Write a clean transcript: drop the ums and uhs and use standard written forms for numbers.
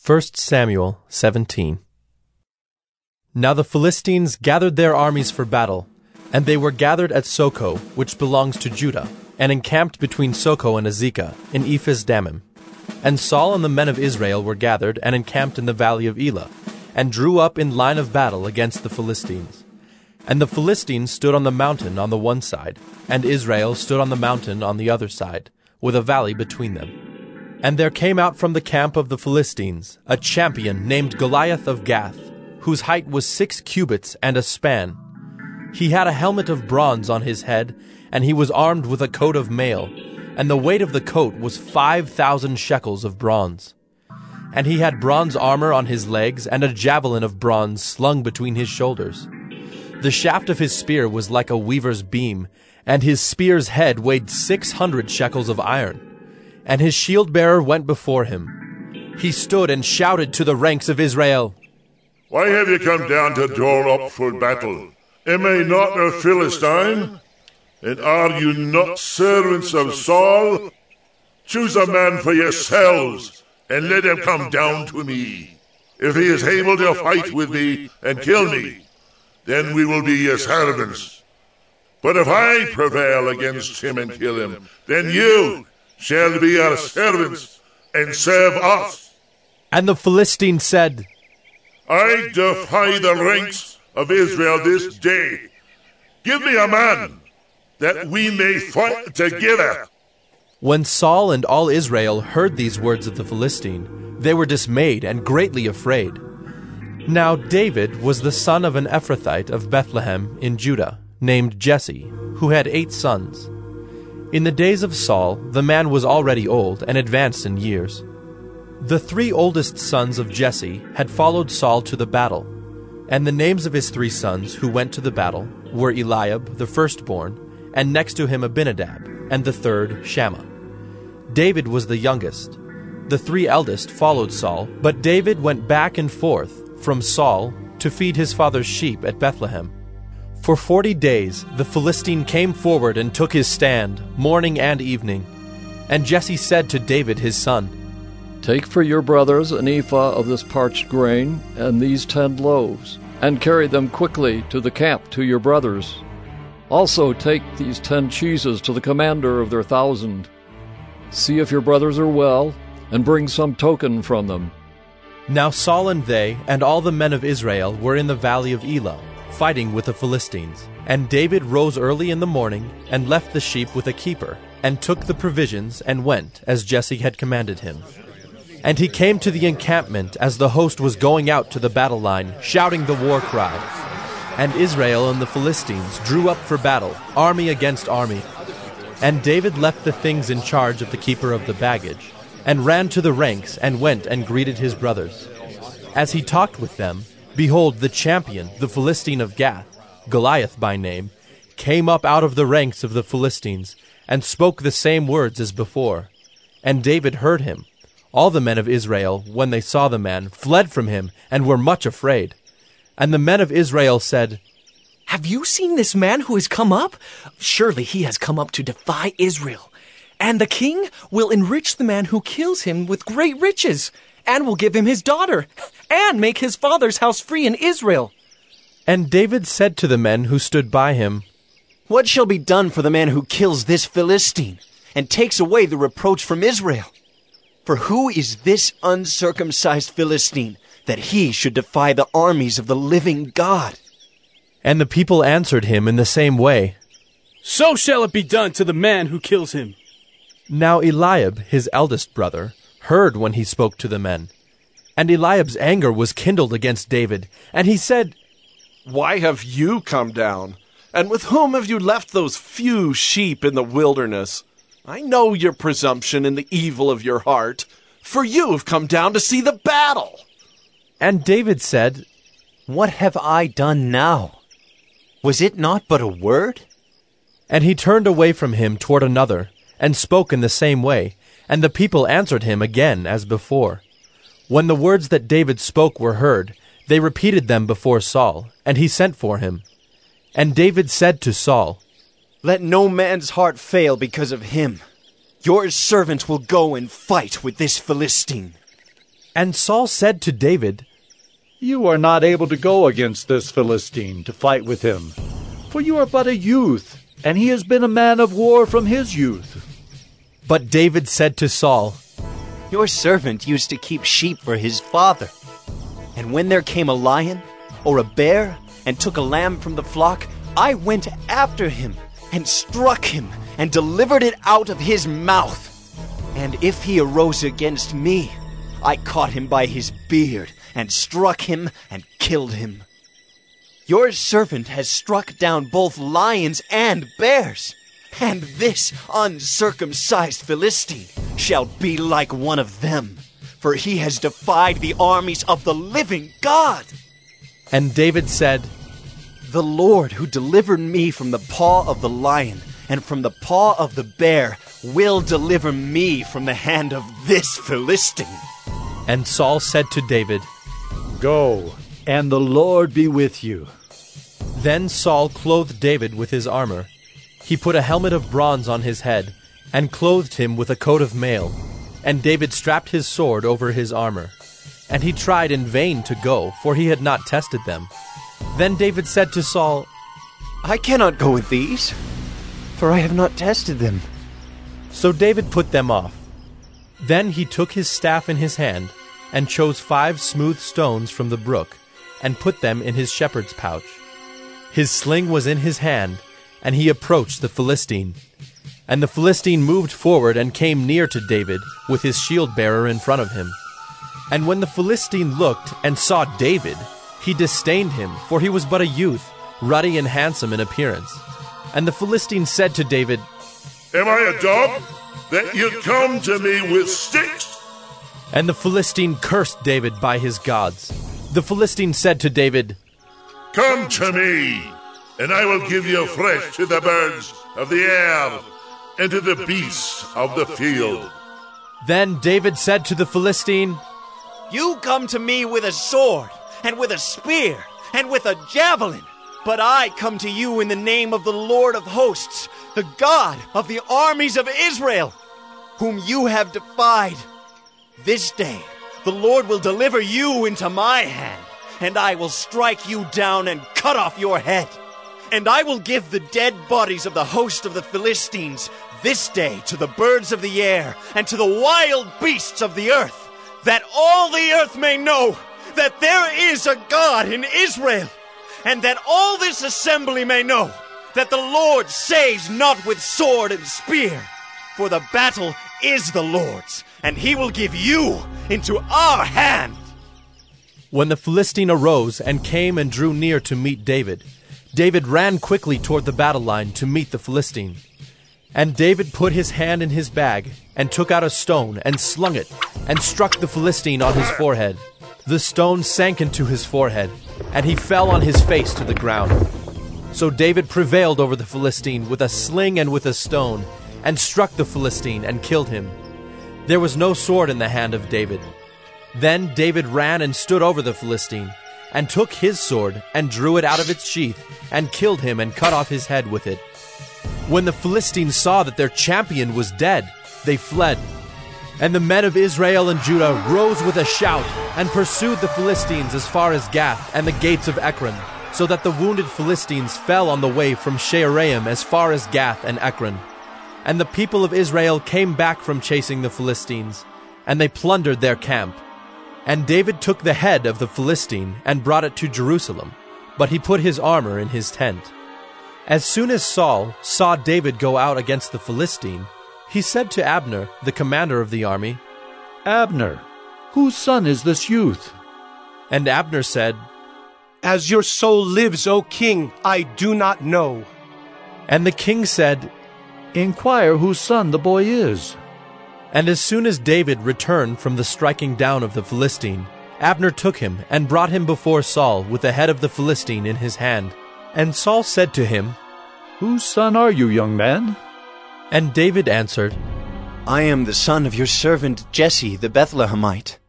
1 Samuel 17. Now the Philistines gathered their armies for battle, and they were gathered at Socoh, which belongs to Judah, and encamped between Socoh and Azekah, in Ephes-dammim. And Saul and the men of Israel were gathered and encamped in the valley of Elah, and drew up in line of battle against the Philistines. And the Philistines stood on the mountain on the one side, and Israel stood on the mountain on the other side, with a valley between them. And there came out from the camp of the Philistines a champion named Goliath of Gath, whose height was 6 cubits and a span. He had a helmet of bronze on his head, and he was armed with a coat of mail, and the weight of the coat was 5,000 shekels of bronze. And he had bronze armor on his legs, and a javelin of bronze slung between his shoulders. The shaft of his spear was like a weaver's beam, and his spear's head weighed 600 shekels of iron. And his shield-bearer went before him. He stood and shouted to the ranks of Israel, Why have you come down to draw up for battle? Am I not a Philistine? And are you not servants of Saul? Choose a man for yourselves, and let him come down to me. If he is able to fight with me and kill me, then we will be your servants. But if I prevail against him and kill him, then you shall be our servants and serve us. And the Philistine said, I defy the ranks of Israel this day. Give me a man, that we may fight together. When Saul and all Israel heard these words of the Philistine, they were dismayed and greatly afraid. Now David was the son of an Ephrathite of Bethlehem in Judah, named Jesse, who had 8 sons. In the days of Saul, the man was already old and advanced in years. The 3 oldest sons of Jesse had followed Saul to the battle, and the names of his 3 sons who went to the battle were Eliab, the firstborn, and next to him Abinadab, and the third Shammah. David was the youngest. The 3 eldest followed Saul, but David went back and forth from Saul to feed his father's sheep at Bethlehem. For 40 days the Philistine came forward and took his stand, morning and evening. And Jesse said to David his son, Take for your brothers an ephah of this parched grain and these 10 loaves, and carry them quickly to the camp to your brothers. Also take these 10 cheeses to the commander of their 1,000. See if your brothers are well, and bring some token from them. Now Saul and they and all the men of Israel were in the valley of Elah, fighting with the Philistines. And David rose early in the morning, and left the sheep with a keeper, and took the provisions, and went, as Jesse had commanded him. And he came to the encampment as the host was going out to the battle line, shouting the war cry. And Israel and the Philistines drew up for battle, army against army. And David left the things in charge of the keeper of the baggage, and ran to the ranks, and went and greeted his brothers. As he talked with them, behold, the champion, the Philistine of Gath, Goliath by name, came up out of the ranks of the Philistines, and spoke the same words as before. And David heard him. All the men of Israel, when they saw the man, fled from him, and were much afraid. And the men of Israel said, Have you seen this man who has come up? Surely he has come up to defy Israel. And the king will enrich the man who kills him with great riches, and will give him his daughter, and make his father's house free in Israel. And David said to the men who stood by him, What shall be done for the man who kills this Philistine, and takes away the reproach from Israel? For who is this uncircumcised Philistine, that he should defy the armies of the living God? And the people answered him in the same way, So shall it be done to the man who kills him. Now Eliab, his eldest brother, heard when he spoke to the men. And Eliab's anger was kindled against David, and he said, Why have you come down? And with whom have you left those few sheep in the wilderness? I know your presumption and the evil of your heart, for you have come down to see the battle. And David said, What have I done now? Was it not but a word? And he turned away from him toward another, and spoke in the same way, and the people answered him again as before. When the words that David spoke were heard, they repeated them before Saul, and he sent for him. And David said to Saul, Let no man's heart fail because of him. Your servant will go and fight with this Philistine. And Saul said to David, You are not able to go against this Philistine to fight with him, for you are but a youth, and he has been a man of war from his youth. But David said to Saul, Your servant used to keep sheep for his father. And when there came a lion or a bear and took a lamb from the flock, I went after him and struck him and delivered it out of his mouth. And if he arose against me, I caught him by his beard and struck him and killed him. Your servant has struck down both lions and bears, and this uncircumcised Philistine shall be like one of them, for he has defied the armies of the living God. And David said, The Lord who delivered me from the paw of the lion and from the paw of the bear will deliver me from the hand of this Philistine. And Saul said to David, Go, and the Lord be with you. Then Saul clothed David with his armor. He put a helmet of bronze on his head, and clothed him with a coat of mail. And David strapped his sword over his armor. And he tried in vain to go, for he had not tested them. Then David said to Saul, I cannot go with these, for I have not tested them. So David put them off. Then he took his staff in his hand, and chose 5 smooth stones from the brook, and put them in his shepherd's pouch. His sling was in his hand, and he approached the Philistine. And the Philistine moved forward and came near to David, with his shield-bearer in front of him. And when the Philistine looked and saw David, he disdained him, for he was but a youth, ruddy and handsome in appearance. And the Philistine said to David, Am I a dog, that you come to me with sticks? And the Philistine cursed David by his gods. The Philistine said to David, Come to me, and I will give you flesh to the birds of the air and to the beasts of the field. Then David said to the Philistine, You come to me with a sword, and with a spear, and with a javelin, but I come to you in the name of the Lord of hosts, the God of the armies of Israel, whom you have defied. This day the Lord will deliver you into my hand, and I will strike you down and cut off your head. And I will give the dead bodies of the host of the Philistines this day to the birds of the air and to the wild beasts of the earth, that all the earth may know that there is a God in Israel, and that all this assembly may know that the Lord saves not with sword and spear, for the battle is the Lord's, and he will give you into our hand. When the Philistine arose and came and drew near to meet David, David ran quickly toward the battle line to meet the Philistine. And David put his hand in his bag, and took out a stone, and slung it, and struck the Philistine on his forehead. The stone sank into his forehead, and he fell on his face to the ground. So David prevailed over the Philistine with a sling and with a stone, and struck the Philistine and killed him. There was no sword in the hand of David. Then David ran and stood over the Philistine, and took his sword, and drew it out of its sheath, and killed him and cut off his head with it. When the Philistines saw that their champion was dead, they fled. And the men of Israel and Judah rose with a shout, and pursued the Philistines as far as Gath and the gates of Ekron, so that the wounded Philistines fell on the way from Shaaraim as far as Gath and Ekron. And the people of Israel came back from chasing the Philistines, and they plundered their camp. And David took the head of the Philistine and brought it to Jerusalem, but he put his armor in his tent. As soon as Saul saw David go out against the Philistine, he said to Abner, the commander of the army, Abner, whose son is this youth? And Abner said, As your soul lives, O king, I do not know. And the king said, Inquire whose son the boy is. And as soon as David returned from the striking down of the Philistine, Abner took him and brought him before Saul with the head of the Philistine in his hand. And Saul said to him, Whose son are you, young man? And David answered, I am the son of your servant Jesse the Bethlehemite.